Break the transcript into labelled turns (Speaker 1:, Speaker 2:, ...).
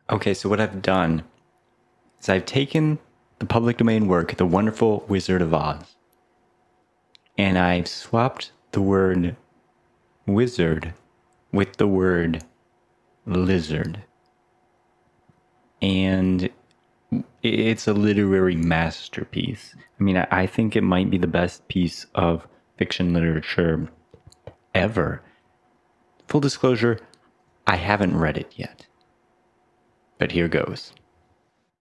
Speaker 1: Okay, so what I've done is I've taken the public domain work, The Wonderful Wizard of Oz, and I've swapped the word wizard with the word lizard. And it's a literary masterpiece. I mean, I think it might be the best piece of fiction literature ever. Full disclosure, I haven't read it yet. But here goes.